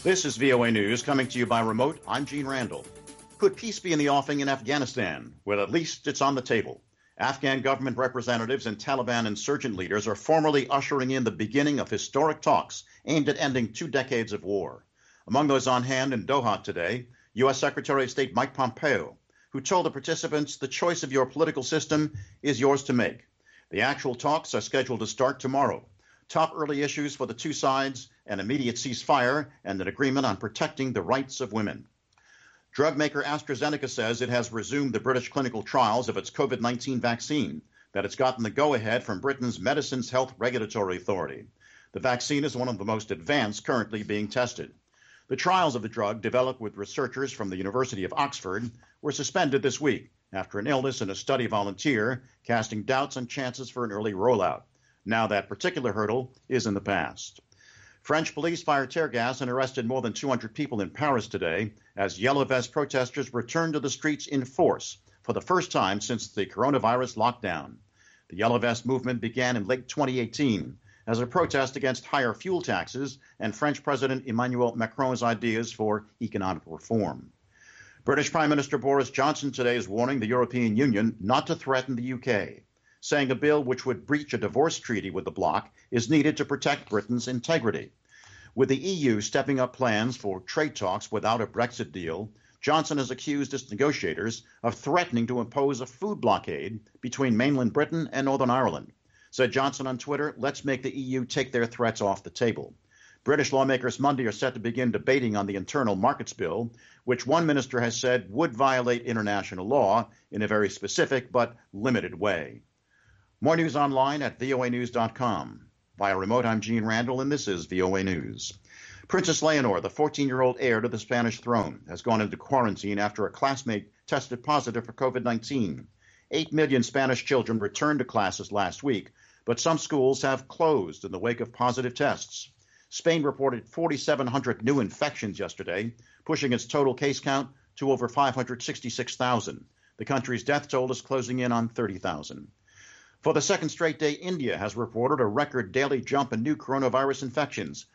This is VOA News coming to you by remote. I'm Gene Randall. Could peace be in the offing in Afghanistan? Well, at least it's on the table. Afghan government representatives and Taliban insurgent leaders are formally ushering in the beginning of historic talks aimed at ending 2 decades of war. Among those on hand in Doha today, U.S. Secretary of State Mike Pompeo, who told the participants the choice of your political system is yours to make. The actual talks are scheduled to start tomorrow. Top early issues for the two sides: an immediate ceasefire and an agreement on protecting the rights of women. Drug maker AstraZeneca says it has resumed the British clinical trials of its COVID-19 vaccine, that it's gotten the go-ahead from Britain's Medicines Health Regulatory Authority. The vaccine is one of the most advanced currently being tested. The trials of the drug, developed with researchers from the University of Oxford, were suspended this week after an illness in a study volunteer, casting doubts on chances for an early rollout. Now that particular hurdle is in the past. French police fired tear gas and arrested more than 200 people in Paris today as Yellow Vest protesters returned to the streets in force for the first time since the coronavirus lockdown. The Yellow Vest movement began in late 2018 as a protest against higher fuel taxes and French President Emmanuel Macron's ideas for economic reform. British Prime Minister Boris Johnson today is warning the European Union not to threaten the UK, saying a bill which would breach a divorce treaty with the bloc is needed to protect Britain's integrity. With the EU stepping up plans for trade talks without a Brexit deal, Johnson has accused its negotiators of threatening to impose a food blockade between mainland Britain and Northern Ireland. Said Johnson on Twitter, "Let's make the EU take their threats off the table." British lawmakers Monday are set to begin debating on the Internal Markets Bill, which one minister has said would violate international law in a very specific but limited way. More news online at voanews.com. Via remote, I'm Gene Randall, and this is VOA News. Princess Leonor, the 14-year-old heir to the Spanish throne, has gone into quarantine after a classmate tested positive for COVID-19. 8 million Spanish children returned to classes last week, but some schools have closed in the wake of positive tests. Spain reported 4,700 new infections yesterday, pushing its total case count to over 566,000. The country's death toll is closing in on 30,000. For the second straight day, India has reported a record daily jump in new coronavirus infections,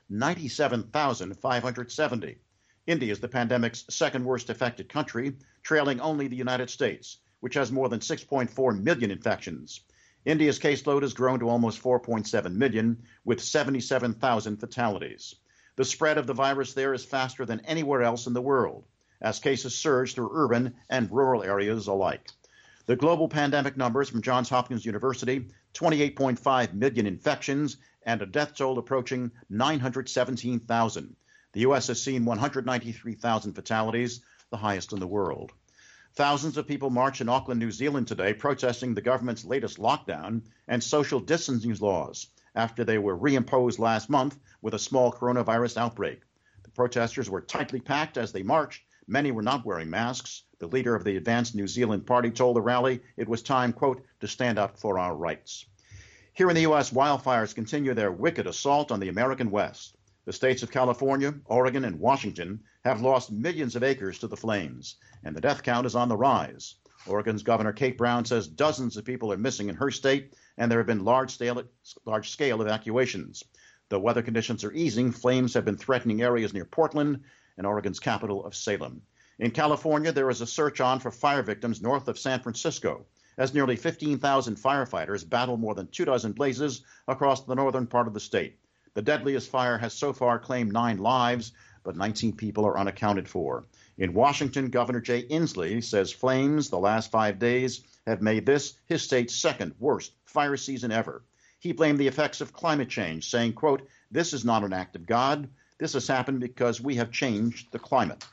97,570. India is the pandemic's second worst affected country, trailing only the United States, which has more than 6.4 million infections. India's caseload has grown to almost 4.7 million, with 77,000 fatalities. The spread of the virus there is faster than anywhere else in the world, as cases surge through urban and rural areas alike. The global pandemic numbers from Johns Hopkins University, 28.5 million infections and a death toll approaching 917,000. The U.S. has seen 193,000 fatalities, the highest in the world. Thousands of people marched in Auckland, New Zealand today, protesting the government's latest lockdown and social distancing laws after they were reimposed last month with a small coronavirus outbreak. The protesters were tightly packed as they marched. Many were not wearing masks. The leader of the Advanced New Zealand Party told the rally it was time, quote, to stand up for our rights. Here in the U.S., wildfires continue their wicked assault on the American West. The states of California, Oregon, and Washington have lost millions of acres to the flames, and the death count is on the rise. Oregon's Governor Kate Brown says dozens of people are missing in her state, and there have been large-scale evacuations. Though weather conditions are easing, flames have been threatening areas near Portland and Oregon's capital of Salem. In California, there is a search on for fire victims north of San Francisco, as nearly 15,000 firefighters battle more than 24 blazes across the northern part of the state. The deadliest fire has so far claimed 9 lives, but 19 people are unaccounted for. In Washington, Governor Jay Inslee says flames the last 5 days have made this his state's second worst fire season ever. He blamed the effects of climate change, saying, quote, "This is not an act of God. This has happened because we have changed the climate."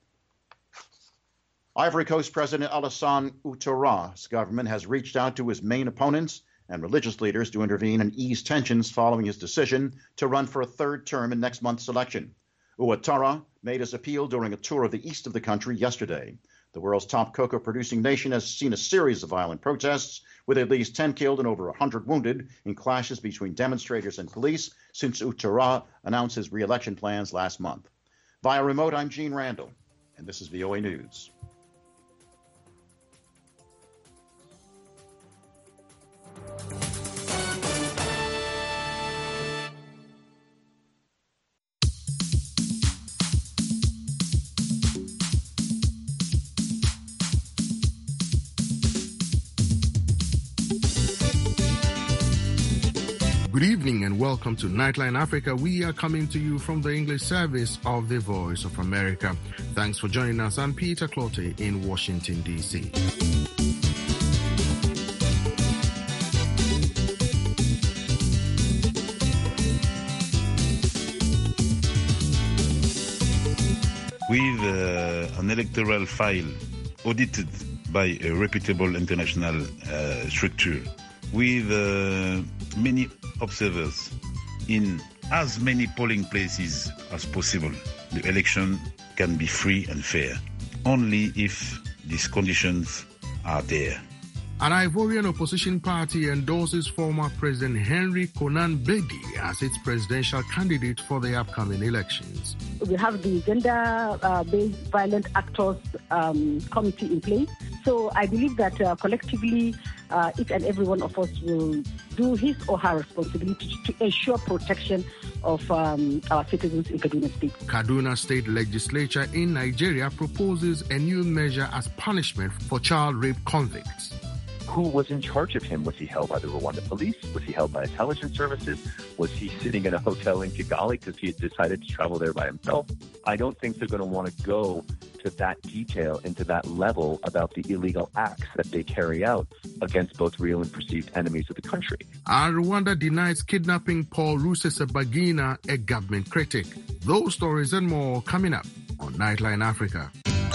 Ivory Coast President Alassane Ouattara's government has reached out to his main opponents and religious leaders to intervene and ease tensions following his decision to run for a third term in next month's election. Ouattara made his appeal during a tour of the east of the country yesterday. The world's top cocoa-producing nation has seen a series of violent protests, with at least 10 killed and over 100 wounded in clashes between demonstrators and police since Ouattara announced his re-election plans last month. Via remote, I'm Gene Randall, and this is VOA News. Good evening and welcome to Nightline Africa. We are coming to you from the English service of the Voice of America. Thanks for joining us. I'm Peter Clottey in Washington, D.C. With an electoral file audited by a reputable international structure, with many observers in as many polling places as possible, the election can be free and fair, only if these conditions are there. An Ivorian opposition party endorses former President Henry Konan Bedie as its presidential candidate for the upcoming elections. We have the Gender-Based Violent Actors Committee in place. So I believe that collectively, each and every one of us will do his or her responsibility to ensure protection of our citizens in Kaduna State. Kaduna State Legislature in Nigeria proposes a new measure as punishment for child rape convicts. Who was in charge of him? Was he held by the Rwanda police? Was he held by intelligence services? Was he sitting in a hotel in Kigali because he had decided to travel there by himself? I don't think they're going to want to go to that detail, into that level about the illegal acts that they carry out against both real and perceived enemies of the country. Rwanda denies kidnapping Paul Rusesabagina, a government critic. Those stories and more coming up on Nightline Africa.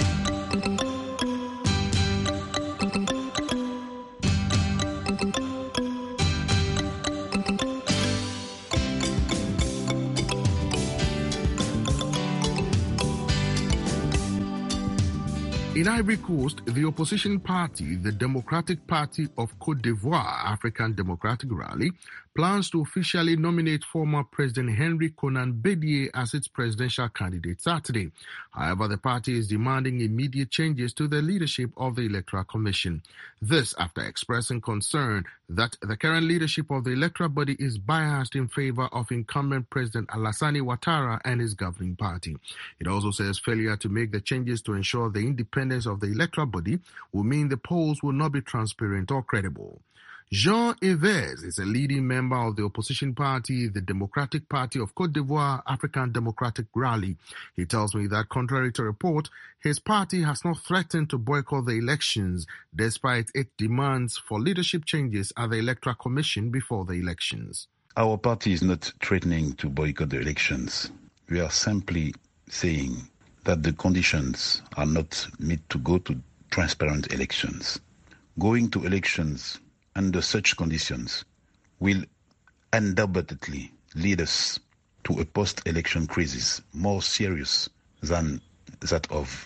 In Ivory Coast, the opposition party, the Democratic Party of Côte d'Ivoire African Democratic Rally, plans to officially nominate former President Henry Konan Bedie as its presidential candidate Saturday. However, the party is demanding immediate changes to the leadership of the Electoral Commission. This after expressing concern that the current leadership of the electoral body is biased in favor of incumbent President Alassane Ouattara and his governing party. It also says failure to make the changes to ensure the independence of the electoral body will mean the polls will not be transparent or credible. Jean Yves is a leading member of the opposition party, the Democratic Party of Côte d'Ivoire African Democratic Rally. He tells me that, contrary to report, his party has not threatened to boycott the elections, despite its demands for leadership changes at the Electoral Commission before the elections. Our party is not threatening to boycott the elections. We are simply saying that the conditions are not met to go to transparent elections. Going to elections under such conditions will undoubtedly lead us to a post-election crisis more serious than that of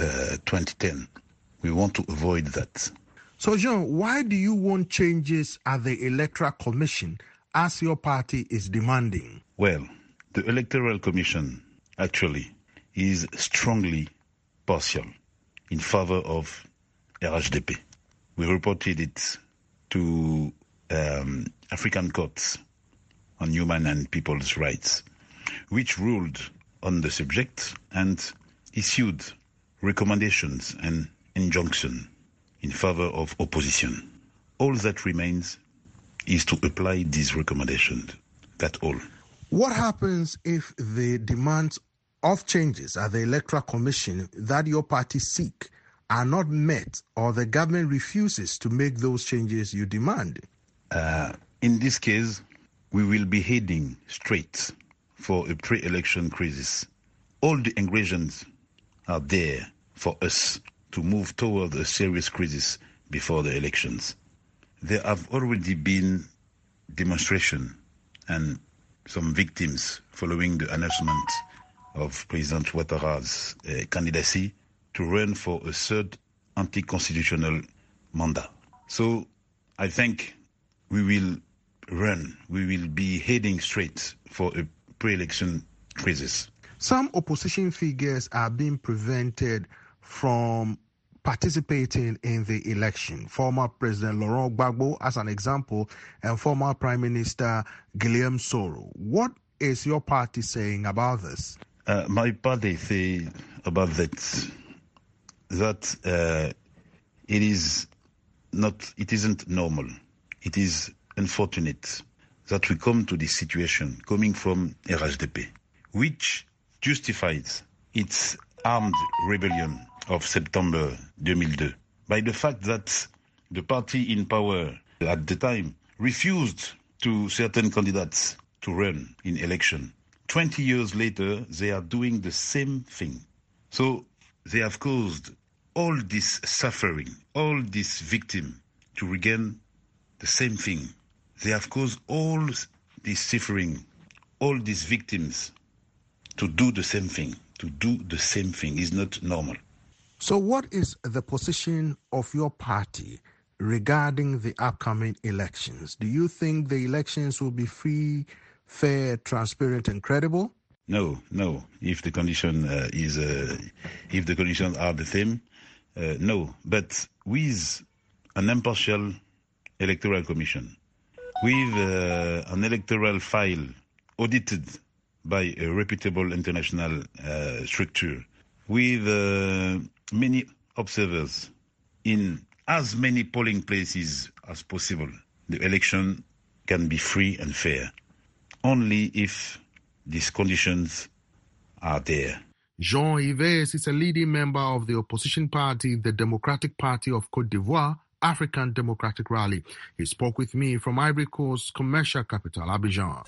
2010. We want to avoid that. So, Jean, why do you want changes at the Electoral Commission as your party is demanding? Well, the Electoral Commission actually is strongly partial in favor of RHDP. We reported it to African courts on human and people's rights, which ruled on the subject and issued recommendations and injunction in favor of opposition. All that remains is to apply these recommendations. That's all. What happens if the demands of changes at the Electoral Commission that your party seek are not met, or the government refuses to make those changes you demand? In this case, we will be heading straight for a pre-election crisis. All the ingredients are there for us to move toward a serious crisis before the elections. There have already been demonstrations and some victims following the announcement of President Ouattara's candidacy to run for a third anti-constitutional mandat. So I think we will be heading straight for a pre-election crisis. Some opposition figures are being prevented from participating in the election. Former President Laurent Gbagbo, as an example, and former Prime Minister Guillaume Soro. What is your party saying about this? My party say about that it isn't normal. It is unfortunate that we come to this situation coming from RHDP, which justifies its armed rebellion of September 2002 by the fact that the party in power at the time refused to certain candidates to run in election. 20 years later, they are doing the same thing. So they have caused all this suffering, all this victim to regain the same thing. They have caused all this suffering, all these victims to do the same thing. To do the same thing is not normal. So what is the position of your party regarding the upcoming elections? Do you think the elections will be free, fair, transparent, and credible? No. If the conditions are the same, no. But with an impartial electoral commission, with an electoral file audited by a reputable international structure, with many observers in as many polling places as possible, the election can be free and fair, only if these conditions are there. Jean Yves is a leading member of the opposition party, the Democratic Party of Côte d'Ivoire, African Democratic Rally. He spoke with me from Ivory Coast's commercial capital, Abidjan.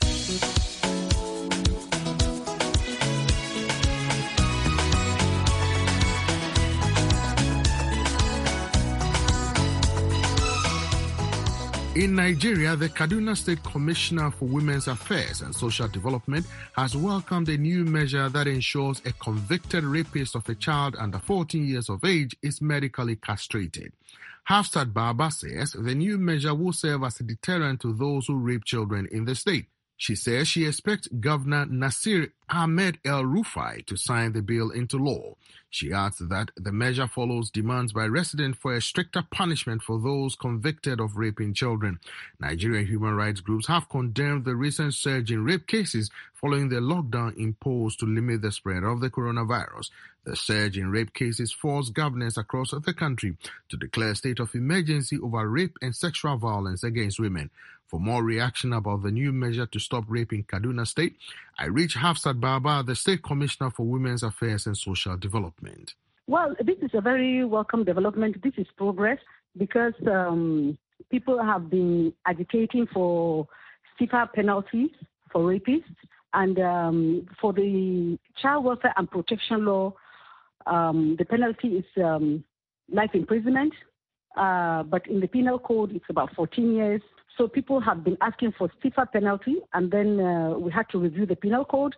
In Nigeria, the Kaduna State Commissioner for Women's Affairs and Social Development has welcomed a new measure that ensures a convicted rapist of a child under 14 years of age is medically castrated. Hafsat Baba says the new measure will serve as a deterrent to those who rape children in the state. She says she expects Governor Nasir Ahmed El-Rufai to sign the bill into law. She adds that the measure follows demands by residents for a stricter punishment for those convicted of raping children. Nigerian human rights groups have condemned the recent surge in rape cases following the lockdown imposed to limit the spread of the coronavirus. The surge in rape cases forced governors across the country to declare a state of emergency over rape and sexual violence against women. For more reaction about the new measure to stop rape in Kaduna State, I reached Hafsat Baba, the State Commissioner for Women's Affairs and Social Development. Well, this is a very welcome development. This is progress because people have been agitating for stiffer penalties for rapists. And for the Child Welfare and Protection Law, the penalty is life imprisonment. But in the Penal Code, it's about 14 years. So people have been asking for stiffer penalty, and then we had to review the Penal Code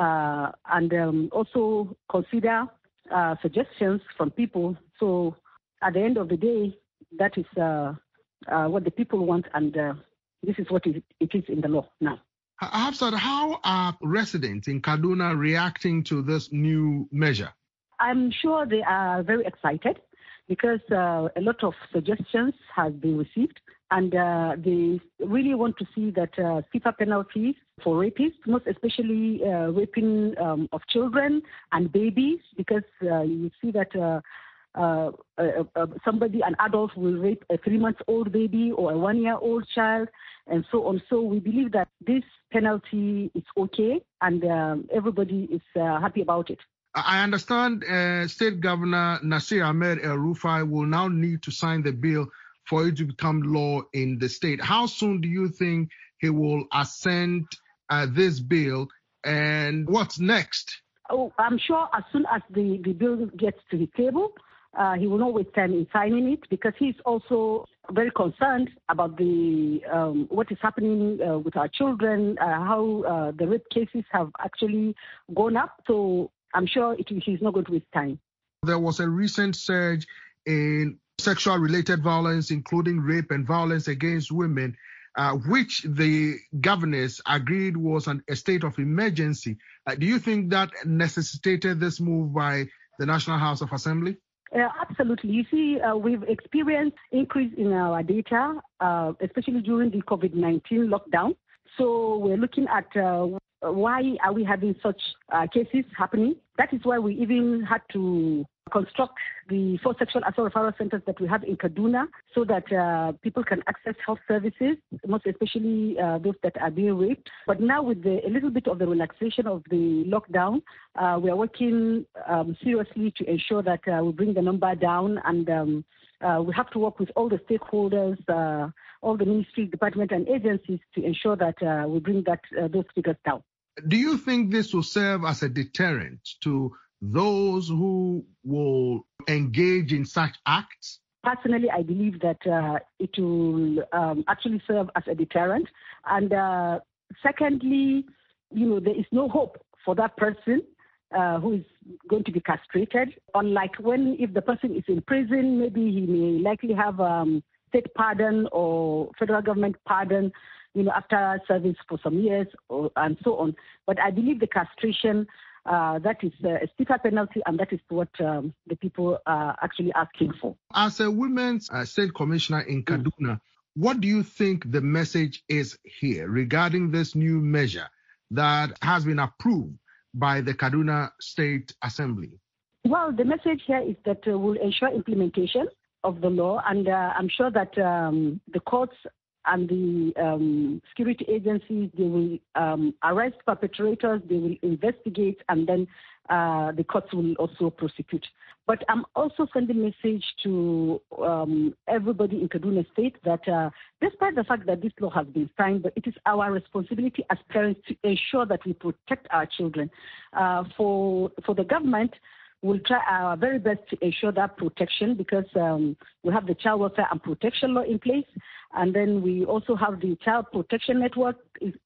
and also consider suggestions from people. So at the end of the day, that is what the people want, and this is what it is in the law now. Hafsat, how are residents in Kaduna reacting to this new measure? I'm sure they are very excited because a lot of suggestions have been received. And they really want to see that stiffer penalties for rapists, most especially raping of children and babies, because you see that an adult will rape a 3-month-old baby or a 1-year-old child, and so on. So we believe that this penalty is okay, and everybody is happy about it. I understand State Governor Nasir Ahmed El-Rufai will now need to sign the bill for it to become law in the state. How soon do you think he will assent this bill, and what's next? Oh, I'm sure as soon as the bill gets to the table, he will not waste time in signing it, because he's also very concerned about the what is happening with our children, how the rape cases have actually gone up. So I'm sure he's not going to waste time. There was a recent surge in sexual-related violence, including rape and violence against women, which the governors agreed was a state of emergency. Do you think that necessitated this move by the National House of Assembly? Absolutely. You see, we've experienced increase in our data, especially during the COVID-19 lockdown. So we're looking at why are we having such cases happening? That is why we even had to construct the 4 sexual assault referral centers that we have in Kaduna so that people can access health services, most especially those that are being raped. But now with a little bit of the relaxation of the lockdown, we are working seriously to ensure that we bring the number down, and we have to work with all the stakeholders, all the ministry, department, and agencies to ensure that we bring those figures down. Do you think this will serve as a deterrent to those who will engage in such acts? Personally, I believe that it will actually serve as a deterrent. And secondly, there is no hope for that person who is going to be castrated. Unlike if the person is in prison, maybe he may likely have state pardon or federal government pardon, after service for some years and so on. But I believe the castration, that is a stiffer penalty, and that is what the people are actually asking for. As a women's state commissioner in Kaduna, what do you think the message is here regarding this new measure that has been approved by the Kaduna State Assembly? Well, the message here is that we'll ensure implementation of the law, and I'm sure that the courts and the security agencies, they will arrest perpetrators, they will investigate, and then the courts will also prosecute. But I'm also sending a message to everybody in Kaduna State that despite the fact that this law has been signed, but it is our responsibility as parents to ensure that we protect our children. For the government, we'll try our very best to ensure that protection, because we have the Child Welfare and Protection Law in place, and then we also have the Child Protection Network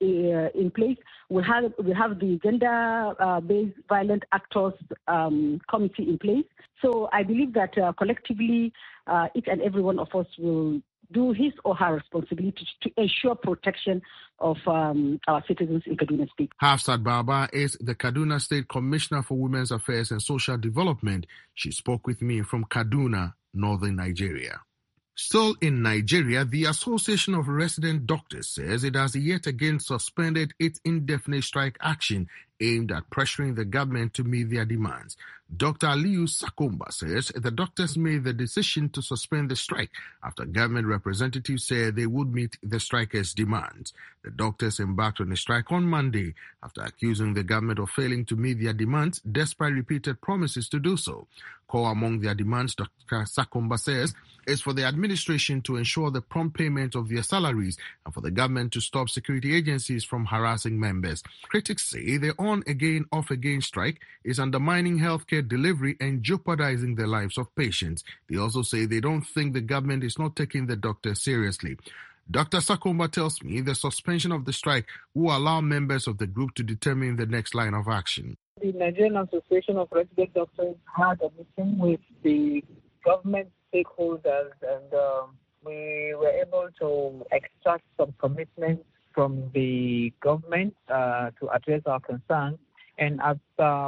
in place. We have the Gender-Based Violent Actors Committee in place. So I believe that collectively, each and every one of us will do his or her responsibility to ensure protection of our citizens in Kaduna State. Hafsat Baba is the Kaduna State Commissioner for Women's Affairs and Social Development. She spoke with me from Kaduna, northern Nigeria. Still in Nigeria, the Association of Resident Doctors says it has yet again suspended its indefinite strike action aimed at pressuring the government to meet their demands. Dr. Aliyu Sakomba says the doctors made the decision to suspend the strike after government representatives said they would meet the strikers' demands. The doctors embarked on a strike on Monday after accusing the government of failing to meet their demands despite repeated promises to do so. Core among their demands, Dr. Sakomba says, is for the administration to ensure the prompt payment of their salaries and for the government to stop security agencies from harassing members. Critics say the on-again, off-again strike is undermining healthcare delivery and jeopardizing the lives of patients. They also say they don't think the government is not taking the doctors seriously. Dr. Sakomba tells me the suspension of the strike will allow members of the group to determine the next line of action. The Nigerian Association of Resident Doctors had a meeting with the government stakeholders, and we were able to extract some commitments from the government to address our concerns. And as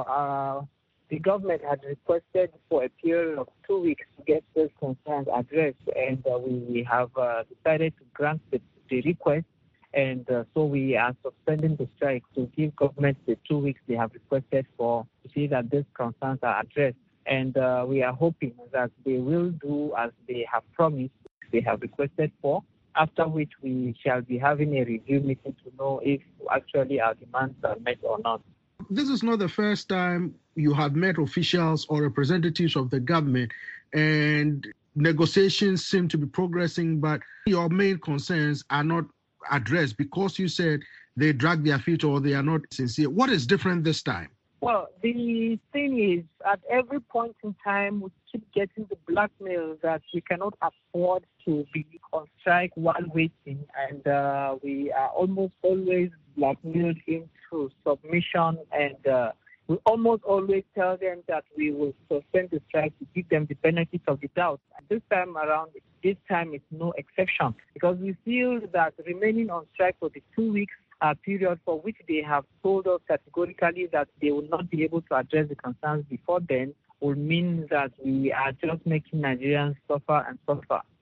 the government had requested for a period of 2 weeks to get those concerns addressed, and we have decided to grant the request. And so we are suspending the strike to give government the 2 weeks they have requested for to see that these concerns are addressed. And we are hoping that they will do as they have promised, they have requested for, after which we shall be having a review meeting to know if actually our demands are met or not. This is not the first time you have met officials or representatives of the government, and negotiations seem to be progressing, but your main concerns are not addressed because you said they drag their feet or they are not sincere. What is different this time? Well, the thing is, at every point in time, we keep getting the blackmail that we cannot afford to be on strike while waiting, and we are almost always blackmailed into submission, and we almost always tell them that we will suspend the strike to give them the benefit of the doubt. And this time around, this time is no exception, because we feel that remaining on strike for the 2 weeks period for which they have told us categorically that they will not be able to address the concerns before then will mean that we are just making Nigerians suffer and suffer.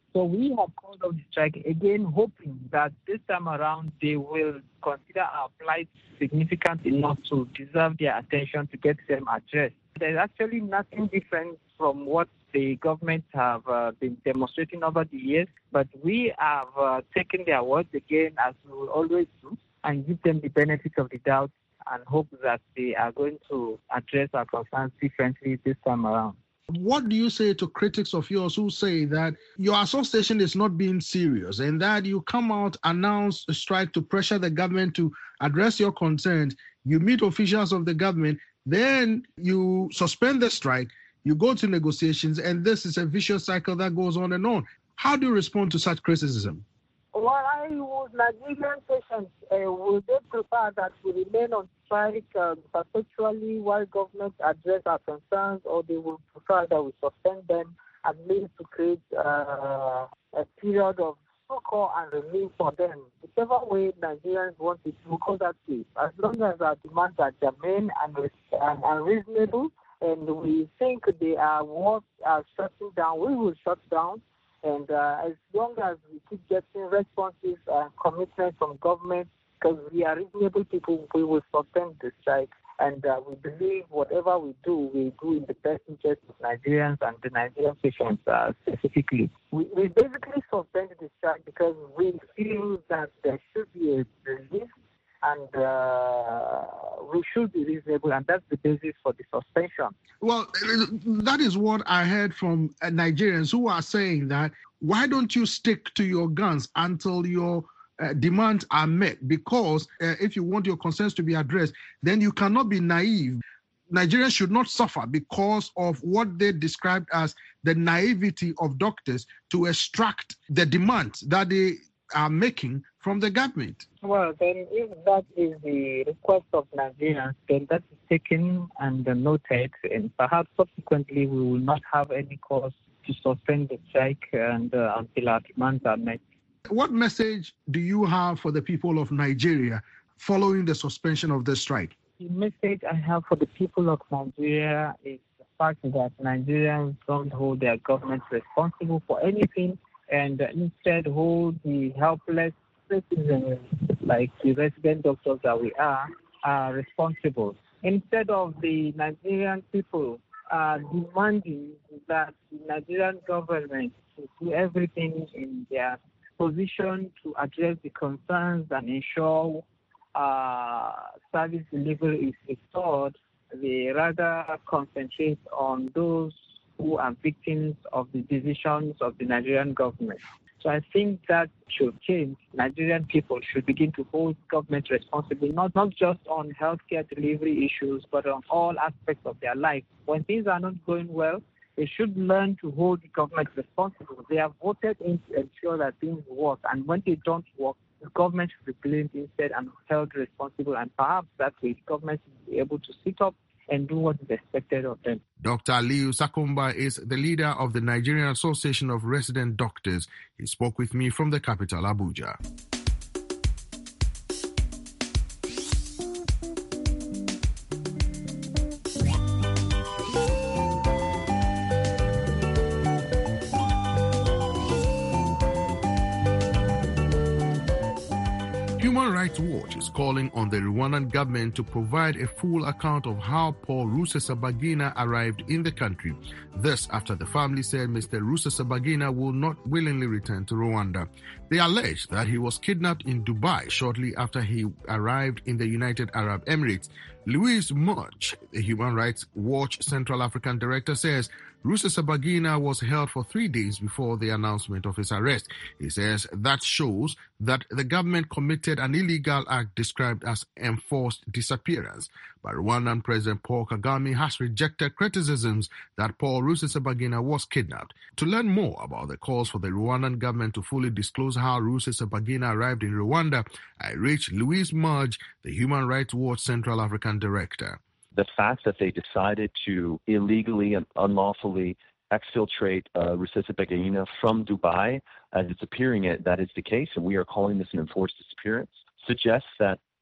So we have called off the strike again, hoping that this time around they will consider our plight significant enough to deserve their attention to get them addressed. There's actually nothing different from what the government have been demonstrating over the years, but we have taken their words again, as we will always do, and give them the benefit of the doubt and hope that they are going to address our concerns differently this time around. What do you say to critics of yours who say that your association is not being serious and that you come out, announce a strike to pressure the government to address your concerns, you meet officials of the government, then you suspend the strike, you go to negotiations, and this is a vicious cycle that goes on and on. How do you respond to such criticism? Why would Nigerian patients, would they prefer that we remain on strike perpetually while government address our concerns, or they would prefer that we suspend them at least to create a period of succor and relief for them? Whichever way Nigerians want it, we'll go that way. As long as our demands are germane and reasonable, and we think they are worth shutting down, we will shut down. And as long as we keep getting responses and commitments from government, because we are reasonable people, we will suspend the strike. And we believe whatever we do in the best interest of Nigerians and the Nigerian patients specifically. We basically suspended the strike because we feel that there should be a relief and we should be reasonable, and that's the basis for the suspension. Well, that is what I heard from Nigerians who are saying that, why don't you stick to your guns until your demands are met? Because if you want your concerns to be addressed, then you cannot be naive. Nigerians should not suffer because of what they described as the naivety of doctors to extract the demands that they are making from the government. Well, then if that is the request of Nigerians, then that is taken and noted, and perhaps subsequently we will not have any cause to suspend the strike and until our demands are met. What message do you have for the people of Nigeria following the suspension of the strike? The message I have for the people of Nigeria is the fact that Nigerians don't hold their government responsible for anything, and instead hold the helpless citizens, like the resident doctors that we are responsible. Instead of the Nigerian people demanding that the Nigerian government to do everything in their position to address the concerns and ensure service delivery is restored, they rather concentrate on those who are victims of the decisions of the Nigerian government. So I think that should change. Nigerian people should begin to hold government responsible, not just on healthcare delivery issues, but on all aspects of their life. When things are not going well, they should learn to hold the government responsible. They have voted in to ensure that things work, and when they don't work, the government should be blamed instead and held responsible, and perhaps that way the government will be able to sit up and do what is expected of them. Dr. Aliyu Sakumba is the leader of the Nigerian Association of Resident Doctors. He spoke with me from the capital, Abuja. Human Rights Watch is calling on the Rwandan government to provide a full account of how Paul Rusesabagina arrived in the country. This after the family said Mr. Rusesabagina will not willingly return to Rwanda. They allege that he was kidnapped in Dubai shortly after he arrived in the United Arab Emirates. Louise Mudge, the Human Rights Watch Central African Director, says Rusesabagina was held for 3 days before the announcement of his arrest. He says that shows that the government committed an illegal act described as enforced disappearance. But Rwandan President Paul Kagame has rejected criticisms that Paul Rusesabagina was kidnapped. To learn more about the calls for the Rwandan government to fully disclose how Rusesabagina arrived in Rwanda, I reached Louise Mudge, the Human Rights Watch Central African Director. The fact that they decided to illegally and unlawfully exfiltrate Rusesabagina from Dubai, as it's appearing that is the case, and we are calling this an enforced disappearance, suggests that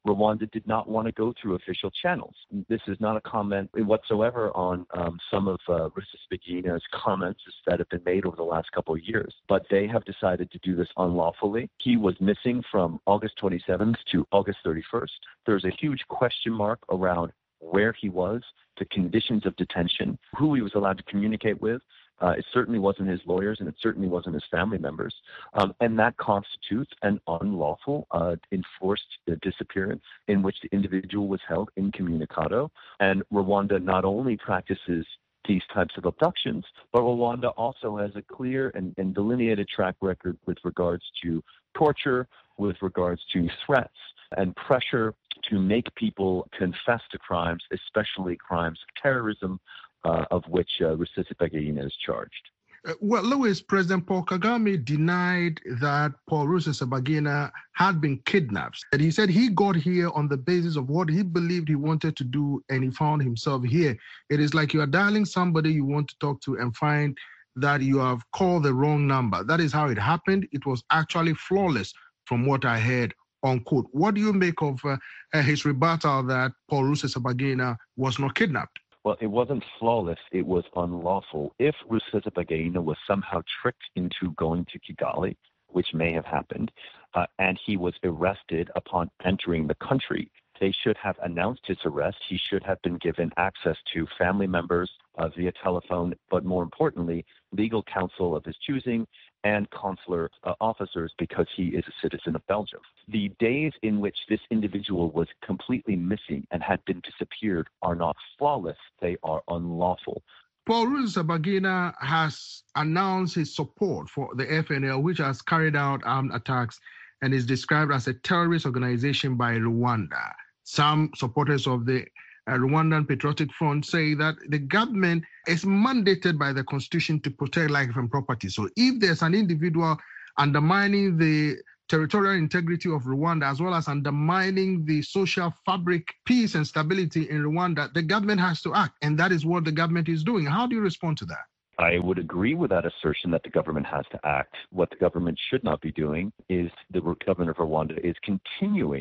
Rwanda did not want to go through official channels. This is not a comment whatsoever on some of Rusesabagina's comments that have been made over the last couple of years, but they have decided to do this unlawfully. He was missing from August 27th to August 31st. There's a huge question mark around where he was, the conditions of detention, who he was allowed to communicate with. It certainly wasn't his lawyers, and it certainly wasn't his family members. And that constitutes an unlawful, enforced disappearance in which the individual was held incommunicado. And Rwanda not only practices these types of abductions, but Rwanda also has a clear and delineated track record with regards to torture, with regards to threats and pressure to make people confess to crimes, especially crimes of terrorism, of which Rusesabagina is charged. Well, Louis, President Paul Kagame denied that Paul Rusesabagina had been kidnapped. And he said he got here on the basis of what he believed he wanted to do, and he found himself here. It is like you are dialing somebody you want to talk to and find that you have called the wrong number. That is how it happened. It was actually flawless from what I heard, unquote. What do you make of his rebuttal that Paul Rusesabagina was not kidnapped? Well, it wasn't flawless. It was unlawful. If Rusesabagina was somehow tricked into going to Kigali, which may have happened, and he was arrested upon entering the country, they should have announced his arrest. He should have been given access to family members via telephone, but more importantly, legal counsel of his choosing and consular officers, because he is a citizen of Belgium. The days in which this individual was completely missing and had been disappeared are not flawless. They are unlawful. Paul Rusesabagina has announced his support for the FNL, which has carried out armed attacks and is described as a terrorist organization by Rwanda. Some supporters of the Rwandan Patriotic Front say that the government is mandated by the constitution to protect life and property. So if there's an individual undermining the territorial integrity of Rwanda, as well as undermining the social fabric, peace and stability in Rwanda, the government has to act. And that is what the government is doing. How do you respond to that? I would agree with that assertion that the government has to act. What the government should not be doing is the government of Rwanda is continuing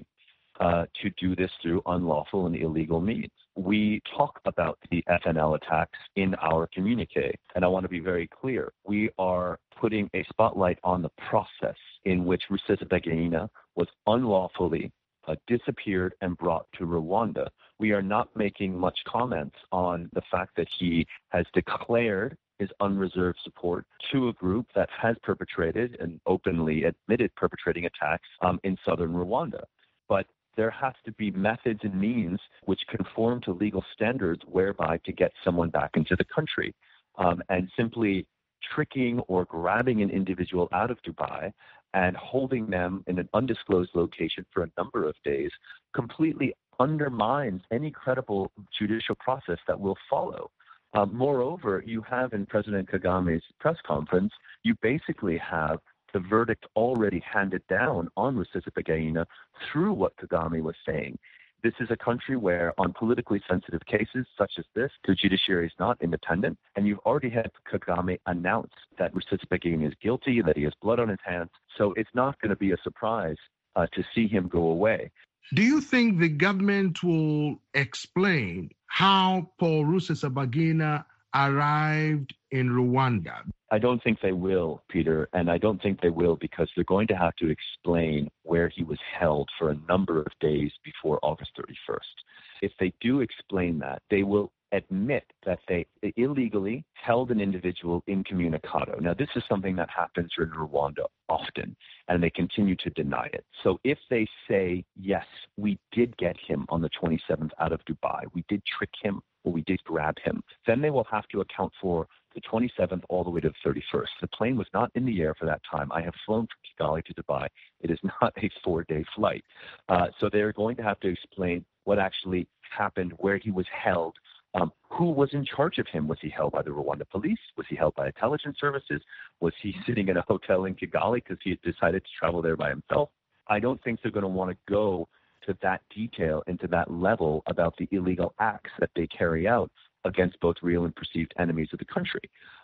to do this through unlawful and illegal means. We talk about the FNL attacks in our communique, and I want to be very clear. We are putting a spotlight on the process in which Rusesabagina was unlawfully disappeared and brought to Rwanda. We are not making much comments on the fact that he has declared his unreserved support to a group that has perpetrated and openly admitted perpetrating attacks in southern Rwanda. But there has to be methods and means which conform to legal standards whereby to get someone back into the country. And simply tricking or grabbing an individual out of Dubai and holding them in an undisclosed location for a number of days completely undermines any credible judicial process that will follow. Moreover, you have in President Kagame's press conference, you basically have the verdict already handed down on Rusesabagina through what Kagame was saying. This is a country where on politically sensitive cases such as this, the judiciary is not independent, and you've already had Kagame announce that Rusesabagina is guilty, that he has blood on his hands, so it's not going to be a surprise to see him go away. Do you think the government will explain how Paul Rusesabagina arrived in Rwanda? I don't think they will, Peter, and I don't think they will because they're going to have to explain where he was held for a number of days before August 31st. If they do explain that, they will admit that they illegally held an individual incommunicado. Now, this is something that happens in Rwanda often, and they continue to deny it. So if they say, yes, we did get him on the 27th out of Dubai, we did trick him, or we did grab him, then they will have to account for the 27th all the way to the 31st. The plane was not in the air for that time. I have flown from Kigali to Dubai. It is not a 4-day flight. So they're going to have to explain what actually happened, where he was held, who was in charge of him. Was he held by the Rwanda police? Was he held by intelligence services? Was he sitting in a hotel in Kigali because he had decided to travel there by himself? I don't think they're going to want to go to that detail and to that level about the illegal acts that they carry out against both real and perceived enemies of the country.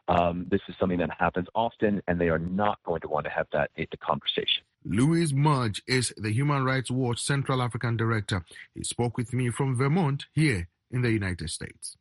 This is something that happens often, and they are not going to want to have that conversation. Louis Mudge is the Human Rights Watch Central African Director. He spoke with me from Vermont here in the United States.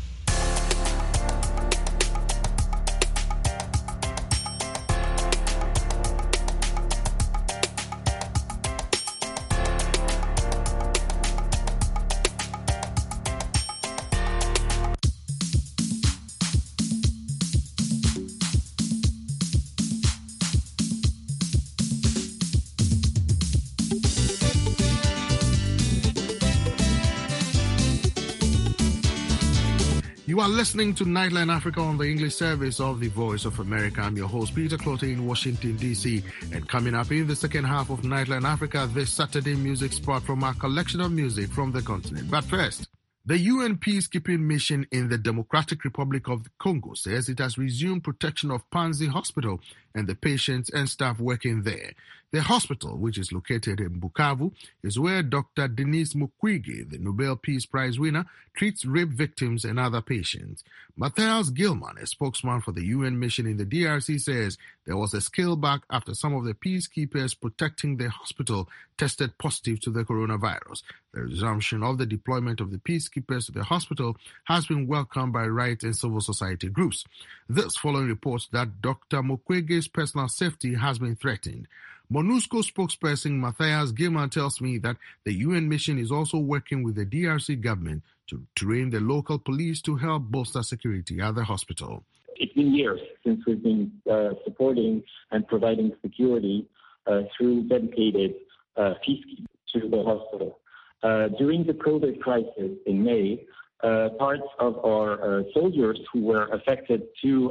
You are listening to Nightline Africa on the English service of the Voice of America. I'm your host, Peter Clotte in Washington, D.C. And coming up in the second half of Nightline Africa, this Saturday music spot from our collection of music from the continent. But first, the UN peacekeeping mission in the Democratic Republic of the Congo says it has resumed protection of Panzi Hospital and the patients and staff working there. The hospital, which is located in Bukavu, is where Dr. Denis Mukwege, the Nobel Peace Prize winner, treats rape victims and other patients. Matthias Gilman, a spokesman for the UN mission in the DRC, says there was a scale back after some of the peacekeepers protecting the hospital tested positive to the coronavirus. The resumption of the deployment of the peacekeepers to the hospital has been welcomed by rights and civil society groups. This following reports that Dr. Mukwege's personal safety has been threatened. MONUSCO spokesperson Matthias Gilman tells me that the UN mission is also working with the DRC government to train the local police to help bolster security at the hospital. It's been years since we've been supporting and providing security through dedicated peacekeepers to the hospital. During the COVID crisis in May, parts of our soldiers who were affected to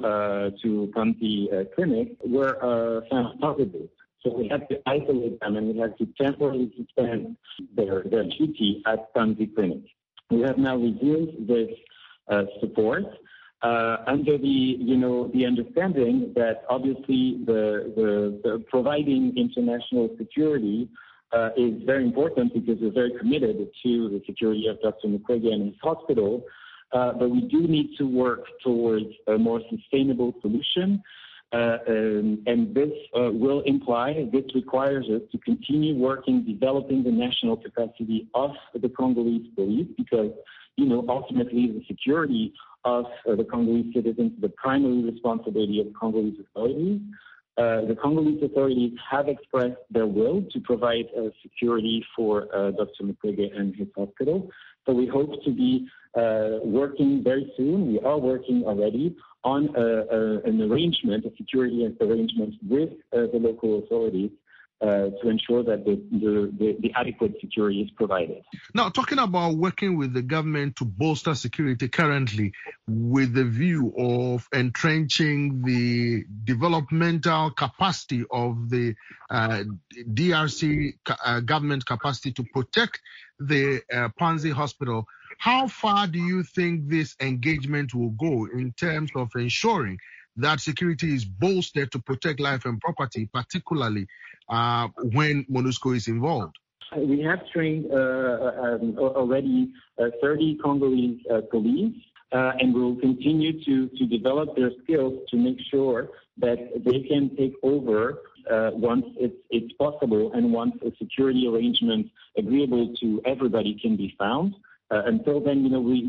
Panzi Clinic were found positive. So we had to isolate them and we had to temporarily suspend their duty at Panzi Clinic. We have now resumed this support under the understanding that obviously the providing international security is very important because we're very committed to the security of Dr. Mukwege and his hospital, but we do need to work towards a more sustainable solution. And this will imply, this requires us to continue working, developing the national capacity of the Congolese police because, ultimately the security of the Congolese citizens is the primary responsibility of Congolese authorities. The Congolese authorities have expressed their will to provide security for Dr. Mukwege and his hospital. So we hope to be working very soon. We are working already on an arrangement, a security arrangement with the local authorities to ensure that the adequate security is provided. Now, talking about working with the government to bolster security currently with the view of entrenching the developmental capacity of the DRC government capacity to protect the Panzi Hospital, how far do you think this engagement will go in terms of ensuring that security is bolstered to protect life and property, particularly when MONUSCO is involved? We have trained already 30 Congolese police, and we will continue to develop their skills to make sure that they can take over once it's possible and once a security arrangement agreeable to everybody can be found. Until then,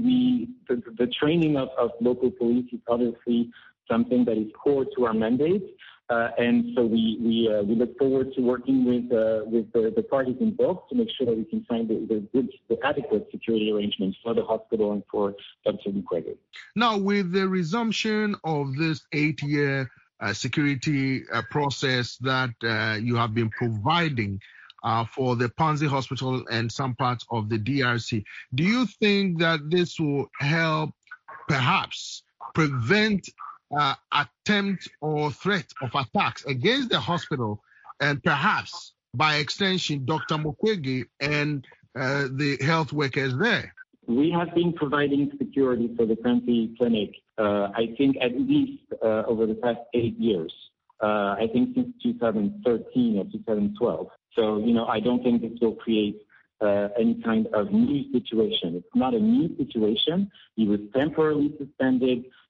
the training of local police is obviously something that is core to our mandate. And so we look forward to working with the parties involved to make sure that we can find the adequate security arrangements for the hospital and for Dr. Mukwege. Now, with the resumption of this 8-year security process that you have been providing for the Panzi Hospital and some parts of the DRC, do you think that this will help perhaps prevent attempt or threat of attacks against the hospital and perhaps by extension Dr. Mukwege and the health workers there? We have been providing security for the Panzi Clinic, I think at least over the past 8 years. I think since 2013 or 2012. So, I don't think this will create any kind of new situation. It's not a new situation. He was temporarily suspended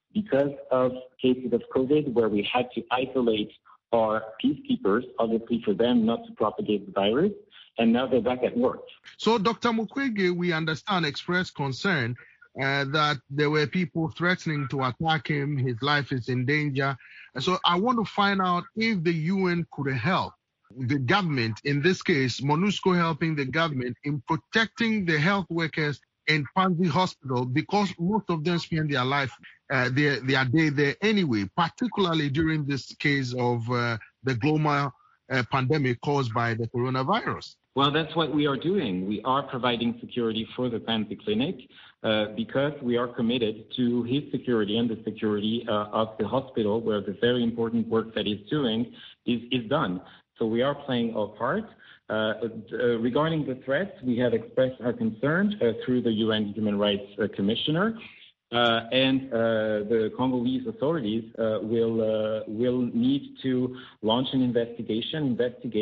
because of cases of COVID where we had to isolate our peacekeepers, obviously for them not to propagate the virus, and now they're back at work. So Dr. Mukwege, we understand, expressed concern that there were people threatening to attack him, his life is in danger. So I want to find out if the UN could help the government, in this case, MONUSCO helping the government in protecting the health workers in Panzi Hospital, because most of them spend their life, their day there anyway, particularly during this case of the global pandemic caused by the coronavirus. Well, that's what we are doing. We are providing security for the Panzi Clinic because we are committed to his security and the security of the hospital, where the very important work that he's doing is done. So we are playing our part. Regarding the threats, we have expressed our concern through the UN Human Rights Commissioner, and the Congolese authorities will need to launch an investigate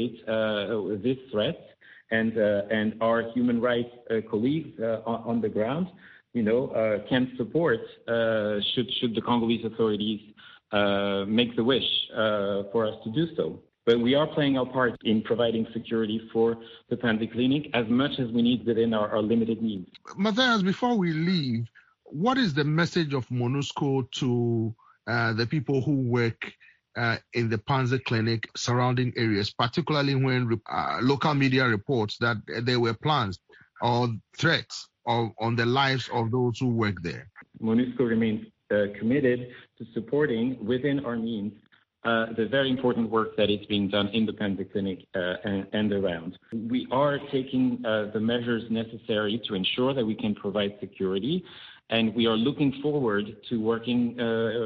this threat, and our human rights colleagues on the ground, can support should the Congolese authorities make the wish for us to do so. But we are playing our part in providing security for the Panzi Clinic as much as we need within our limited means. Matthias, before we leave, what is the message of MONUSCO to the people who work in the Panzi Clinic surrounding areas, particularly when local media reports that there were plans or threats on the lives of those who work there? MONUSCO remains committed to supporting within our means the very important work that is being done in the Panzi Clinic and around. We are taking the measures necessary to ensure that we can provide security, and we are looking forward to working,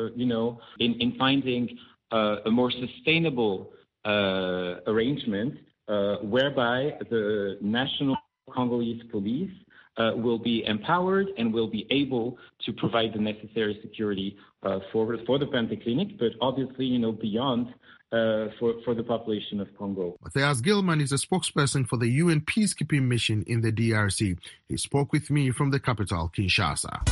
in finding a more sustainable arrangement whereby the National Congolese Police will be empowered and will be able to provide the necessary security for the Panzi Clinic, but obviously, beyond for the population of Congo. Matthias Gilman is a spokesperson for the UN peacekeeping mission in the DRC. He spoke with me from the capital, Kinshasa.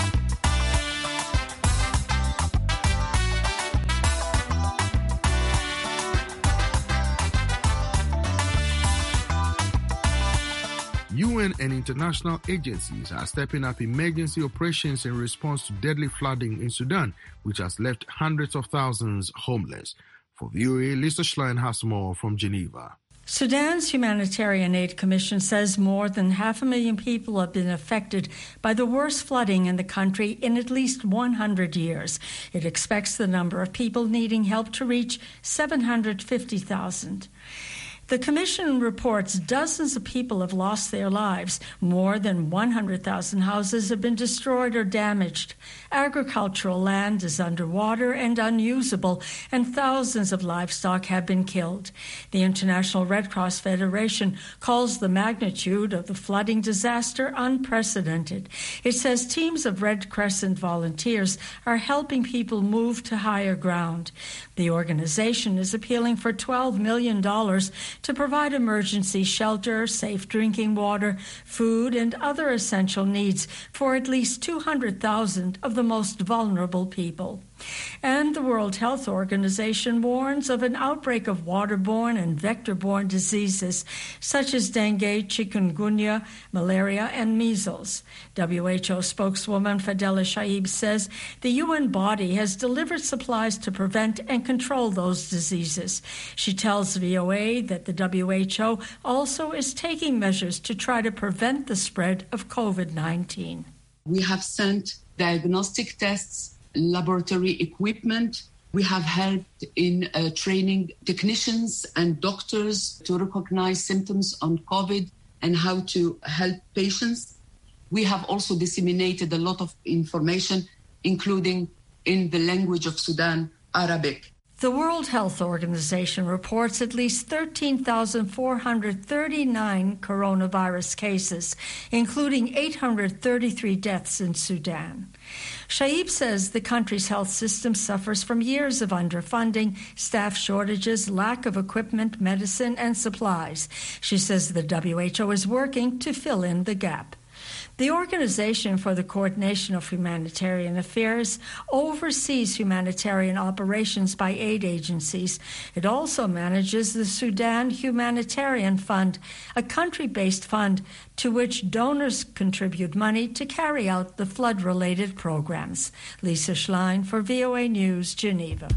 UN and international agencies are stepping up emergency operations in response to deadly flooding in Sudan, which has left hundreds of thousands homeless. For VOA, Lisa Schlein has more from Geneva. Sudan's Humanitarian Aid Commission says more than 500,000 people have been affected by the worst flooding in the country in at least 100 years. It expects the number of people needing help to reach 750,000. The Commission reports dozens of people have lost their lives. More than 100,000 houses have been destroyed or damaged. Agricultural land is underwater and unusable, and thousands of livestock have been killed. The International Red Cross Federation calls the magnitude of the flooding disaster unprecedented. It says teams of Red Crescent volunteers are helping people move to higher ground. The organization is appealing for $12 million to provide emergency shelter, safe drinking water, food, and other essential needs for at least 200,000 of the most vulnerable people. And the World Health Organization warns of an outbreak of waterborne and vector-borne diseases such as dengue, chikungunya, malaria, and measles. WHO spokeswoman Fadela Shaib says the UN body has delivered supplies to prevent and control those diseases. She tells VOA that the WHO also is taking measures to try to prevent the spread of COVID-19. We have sent diagnostic tests, laboratory equipment. We have helped in training technicians and doctors to recognize symptoms on COVID and how to help patients. We have also disseminated a lot of information, including in the language of Sudan, Arabic. The World Health Organization reports at least 13,439 coronavirus cases, including 833 deaths in Sudan. Shaib says the country's health system suffers from years of underfunding, staff shortages, lack of equipment, medicine, and supplies. She says the WHO is working to fill in the gap. The Organization for the Coordination of Humanitarian Affairs oversees humanitarian operations by aid agencies. It also manages the Sudan Humanitarian Fund, a country-based fund to which donors contribute money to carry out the flood-related programs. Lisa Schlein for VOA News, Geneva.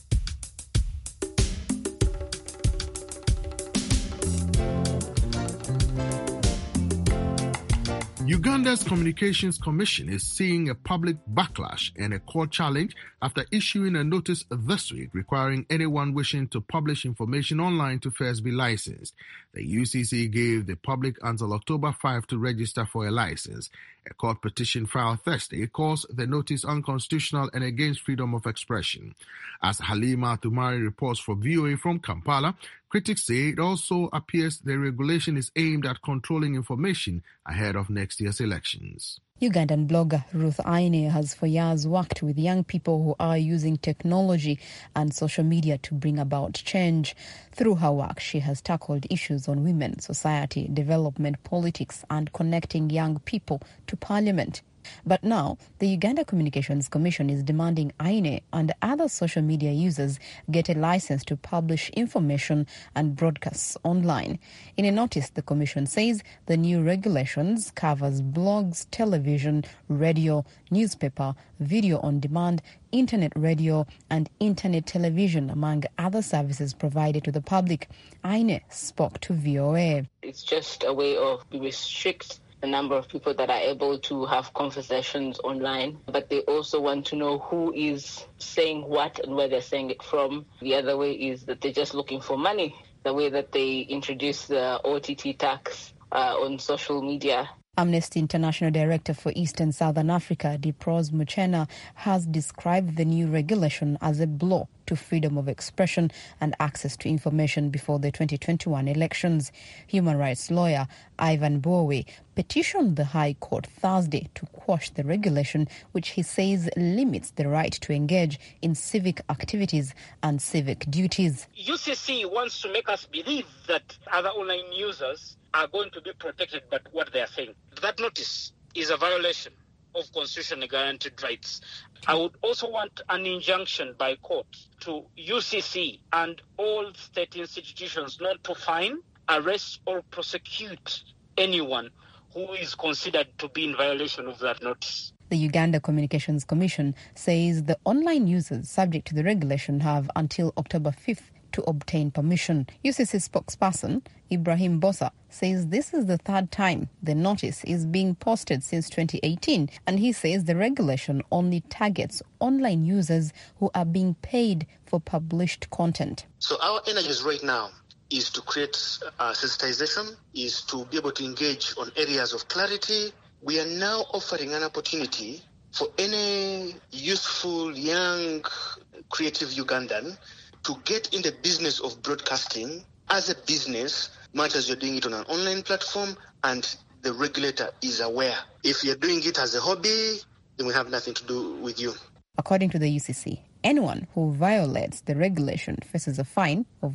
Uganda's Communications Commission is seeing a public backlash and a court challenge after issuing a notice this week requiring anyone wishing to publish information online to first be licensed. The UCC gave the public until October 5 to register for a license. A court petition filed Thursday calls the notice unconstitutional and against freedom of expression. As Halima Tumari reports for VOA from Kampala, critics say it also appears the regulation is aimed at controlling information ahead of next year's elections. Ugandan blogger Ruth Aine has for years worked with young people who are using technology and social media to bring about change. Through her work, she has tackled issues on women, society, development, politics, and connecting young people to parliament. But now, the Uganda Communications Commission is demanding Aine and other social media users get a license to publish information and broadcasts online. In a notice, the Commission says the new regulations covers blogs, television, radio, newspaper, video on demand, internet radio and internet television, among other services provided to the public. Aine spoke to VOA. It's just a way of restrict the number of people that are able to have conversations online, but they also want to know who is saying what and where they're saying it from. The other way is that they're just looking for money, the way that they introduce the OTT tax on social media. Amnesty International Director for East and Southern Africa, Diprose Muchena, has described the new regulation as a blow to freedom of expression and access to information before the 2021 elections. Human rights lawyer Ivan Bowe petitioned the High Court Thursday to quash the regulation, which he says limits the right to engage in civic activities and civic duties. UCC wants to make us believe that other online users are going to be protected by what they are saying. That notice is a violation of constitutionally guaranteed rights. I would also want an injunction by court to UCC and all state institutions not to fine, arrest or prosecute anyone who is considered to be in violation of that notice. The Uganda Communications Commission says the online users subject to the regulation have until October 5th to obtain permission. UCC spokesperson Ibrahim Bossa says this is the third time the notice is being posted since 2018, and he says the regulation only targets online users who are being paid for published content. So our energies right now is to create sensitization, is to be able to engage on areas of clarity. We are now offering an opportunity for any useful, young, creative Ugandan to get in the business of broadcasting as a business, much as you're doing it on an online platform, and the regulator is aware. If you're doing it as a hobby, then we have nothing to do with you. According to the UCC, anyone who violates the regulation faces a fine of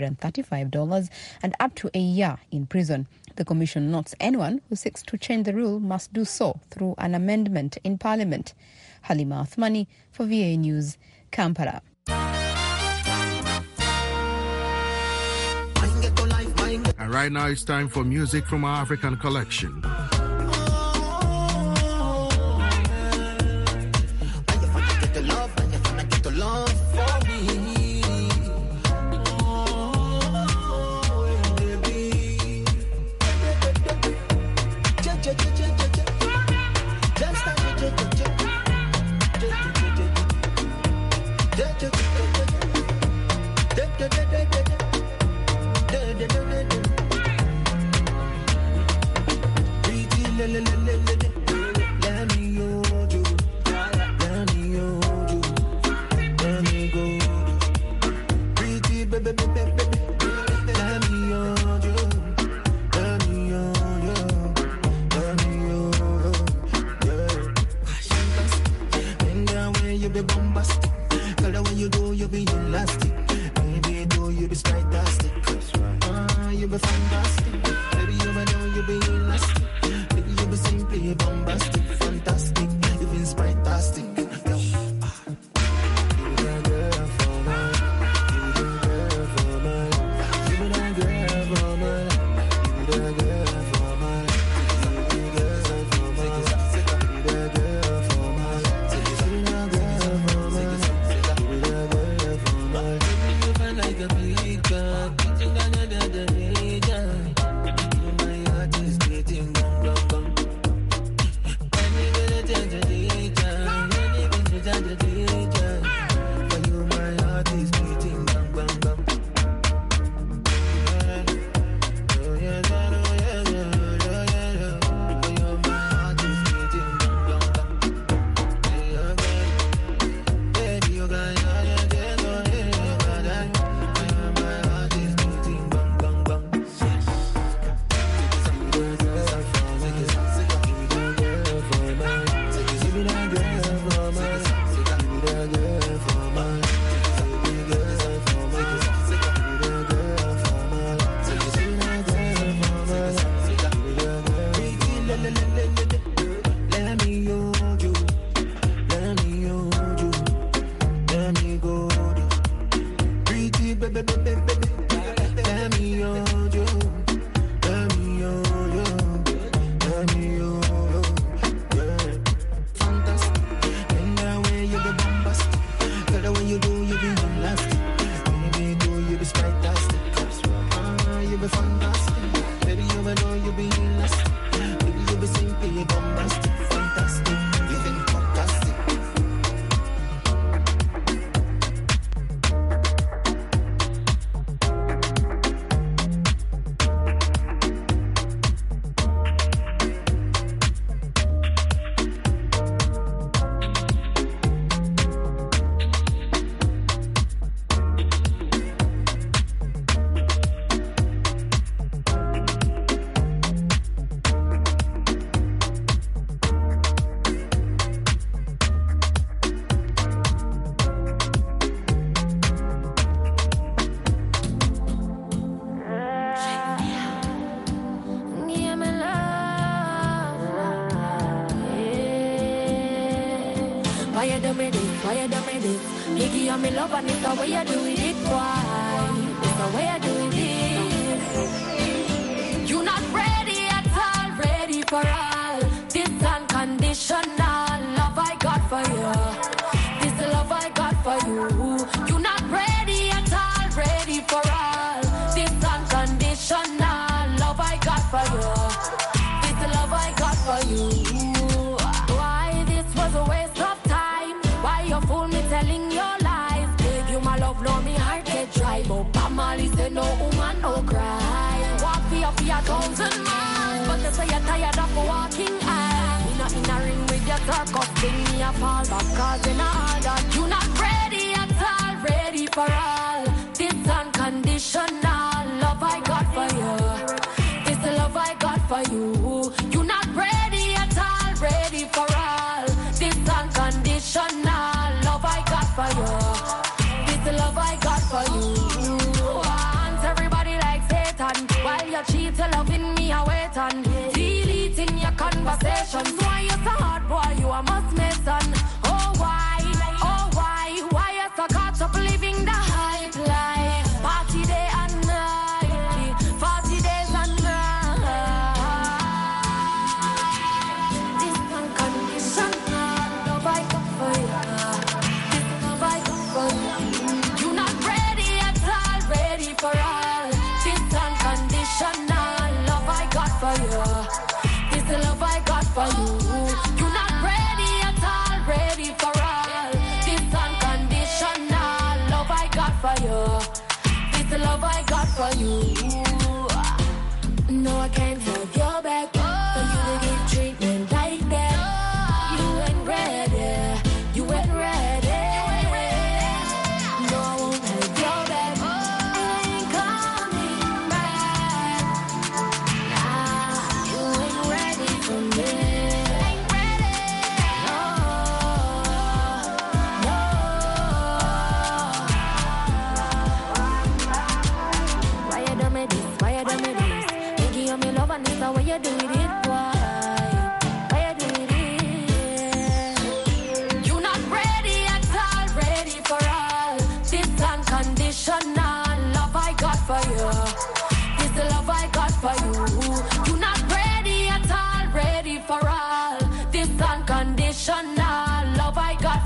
$135 and up to a year in prison. The Commission notes anyone who seeks to change the rule must do so through an amendment in Parliament. Halima Athmani for VOA News, Kampala. And right now it's time for music from our African collection. be simply bombastic, fantastic, even sprite-tastic.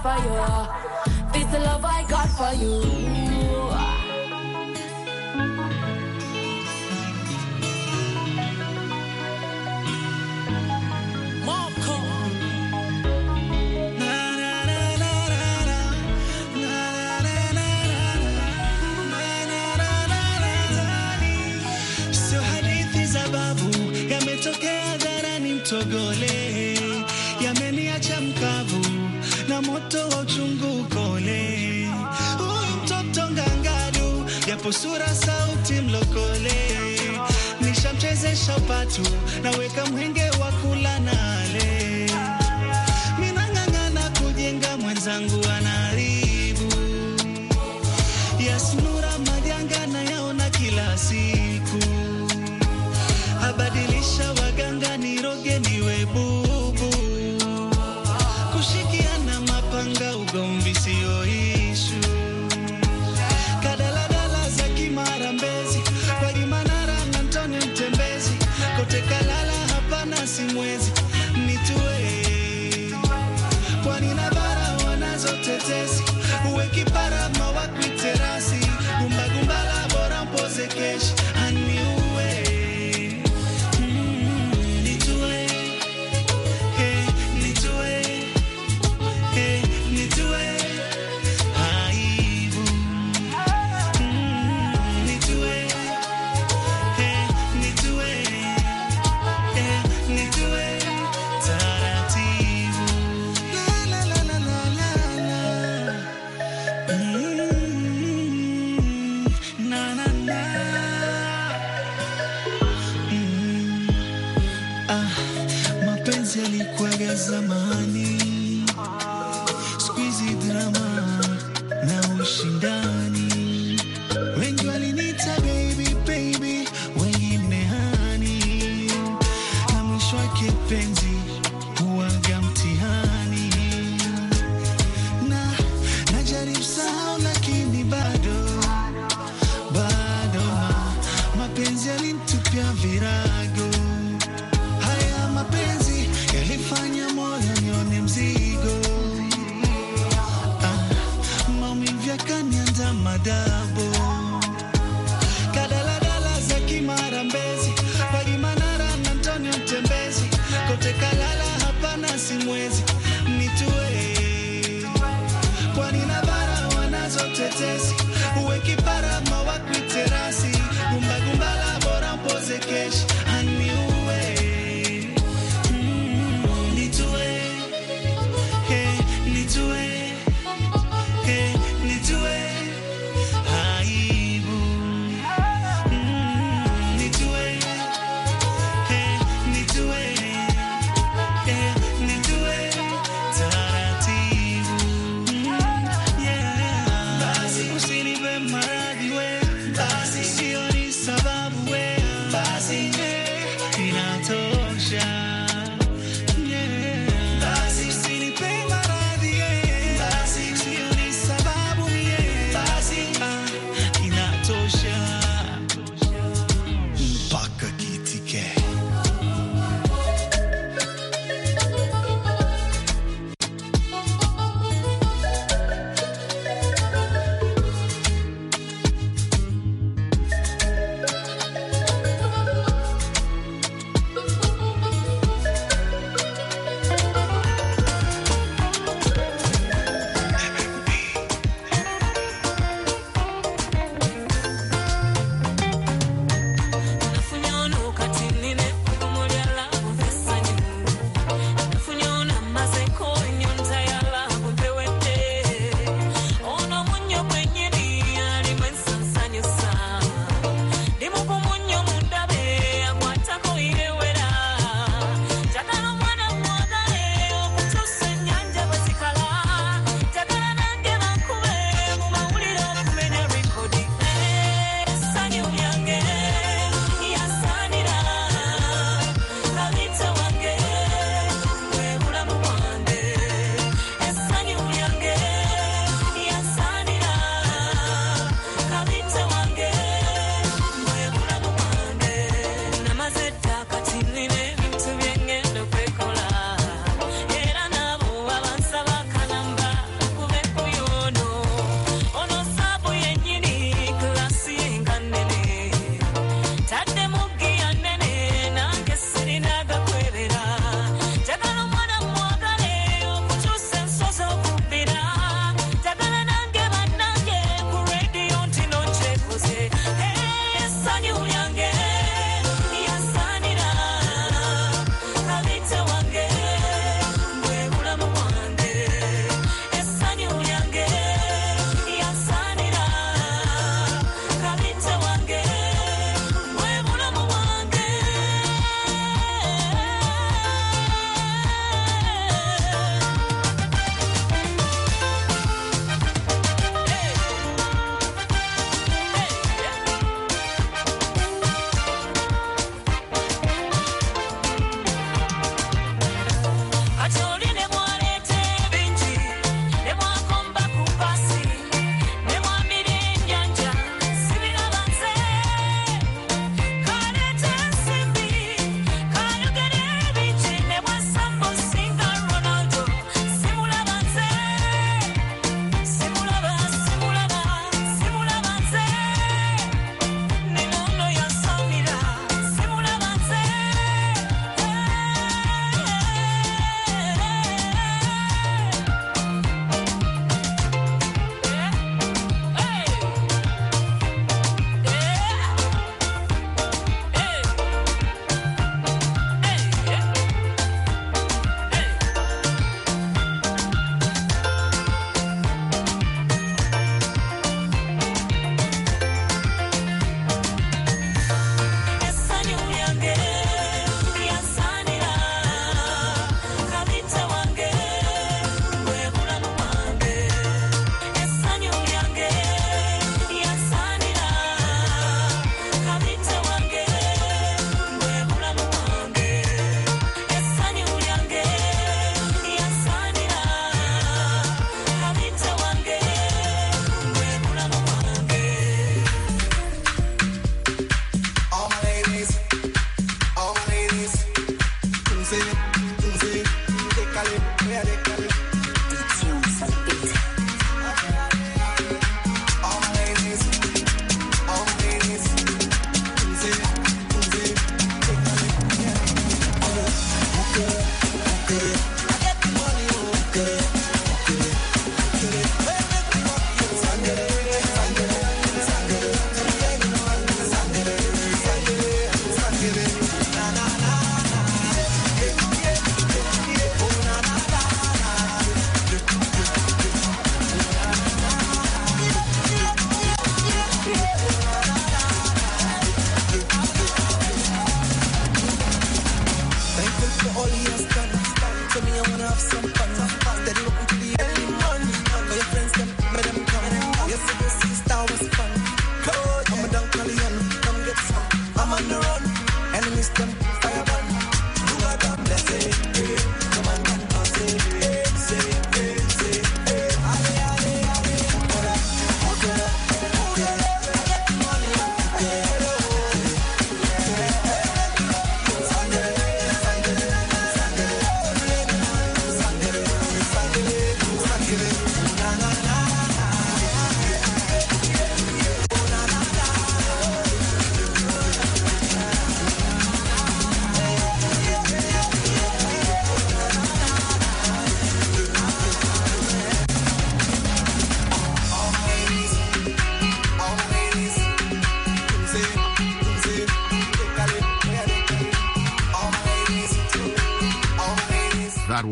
for you. This the love I got for you. Togole yameniacha mkavu na moto wa uchungu kole. Mtoto ngangadu yapo sura sauti mlokole, nishamchezesha upatu naweka mwenge wa kula nale. Minang'ang'ana kujenga mwenzangu anaharibu, yasnura majanga na yaona kila siku, abadilisha waganga niroge niwe bubu, kushikiana mapanga ugomvi sio ishu, kadaladala za Kimara Mbezi kwa Jimanara na Antonio Mtembezi, kote kalala hapana simwezi nitue, kwani na bara wanazo tetesi, uwe kipara mawakwi terasi, gumbagumbala bora mpoze keshi aniue. Zamani squeezy drama na ushindani, wengi walinita baby baby, wengine hani, na mwisho wake penzi huwaga mtihani, na najaribu sahau lakini bado mapenzi yalinitupia virago. Haya mapenzi yalifanya moyo nione mzigo,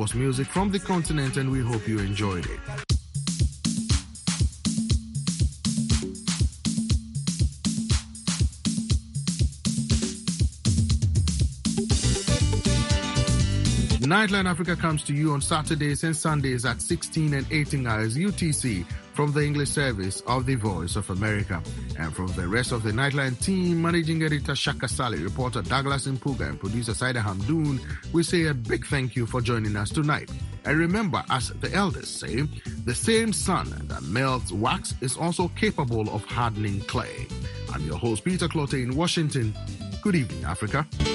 was music from the continent, and we hope you enjoyed it. Nightline Africa comes to you on Saturdays and Sundays at 16 and 18 hours UTC from the English service of the Voice of America. And from the rest of the Nightline team, Managing Editor Shaka Sally, reporter Douglas Mpuga, and producer Saida Hamdoun, we say a big thank you for joining us tonight. And remember, as the elders say, the same sun that melts wax is also capable of hardening clay. I'm your host, Peter Clotte in Washington. Good evening, Africa.